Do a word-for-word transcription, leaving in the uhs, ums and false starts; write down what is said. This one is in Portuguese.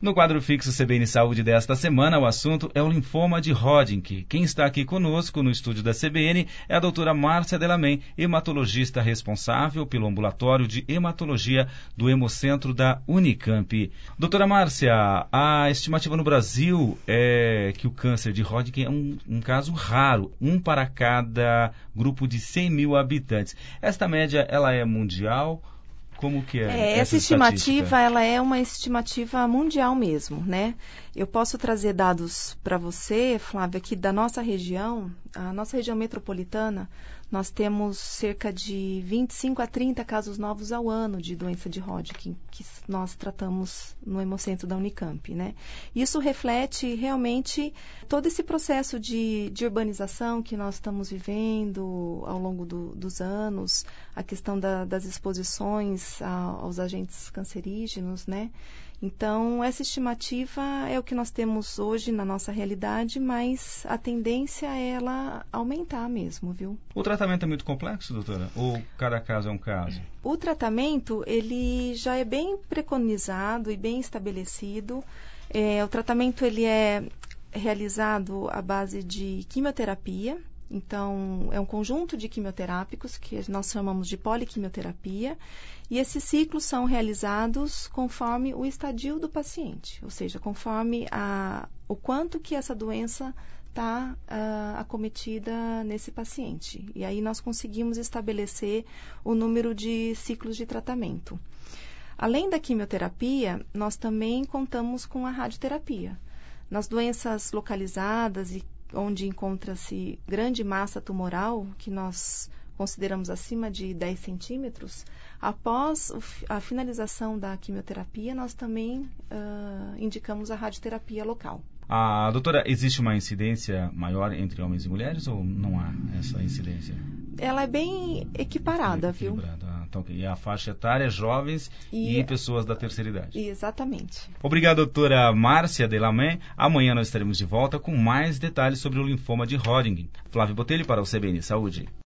No quadro fixo C B N Saúde desta semana, o assunto é o linfoma de Hodgkin. Quem está aqui conosco no estúdio da C B N é a doutora Márcia Delamen, hematologista responsável pelo ambulatório de hematologia do Hemocentro da Unicamp. Doutora Márcia, a estimativa no Brasil é que o câncer de Hodgkin é um, um caso raro, um para cada grupo de cem mil habitantes. Esta média, ela é mundial? Como que é, é essa, essa estimativa? Ela é uma estimativa mundial mesmo, né? Eu posso trazer dados para você, Flávia, aqui da nossa região, a nossa região metropolitana, nós temos cerca de vinte e cinco a trinta casos novos ao ano de doença de Hodgkin, que nós tratamos no Hemocentro da Unicamp, né? Isso reflete realmente todo esse processo de, de urbanização que nós estamos vivendo ao longo do, dos anos, a questão da, das exposições a, aos agentes cancerígenos, né? Então, essa estimativa é o que nós temos hoje na nossa realidade, mas a tendência é ela aumentar mesmo, viu? O tratamento é muito complexo, doutora? Ou cada caso é um caso? O tratamento, ele já é bem preconizado e bem estabelecido. É, o tratamento, ele é realizado à base de quimioterapia. Então, é um conjunto de quimioterápicos que nós chamamos de poliquimioterapia, e esses ciclos são realizados conforme o estadio do paciente, ou seja, conforme a, o quanto que essa doença está uh, acometida nesse paciente. E aí nós conseguimos estabelecer o número de ciclos de tratamento. Além da quimioterapia, nós também contamos com a radioterapia. Nas doenças localizadas e onde encontra-se grande massa tumoral, que nós consideramos acima de dez centímetros, após a finalização da quimioterapia, nós também uh, indicamos a radioterapia local. Ah, doutora, existe uma incidência maior entre homens e mulheres ou não há essa incidência? Ela é bem equiparada, é viu? Então, e a faixa etária, jovens e, e pessoas da terceira idade. Exatamente. Obrigado, doutora Márcia Delamen. Amanhã nós estaremos de volta com mais detalhes sobre o linfoma de Hodgkin. Flávio Botelho para o C B N Saúde.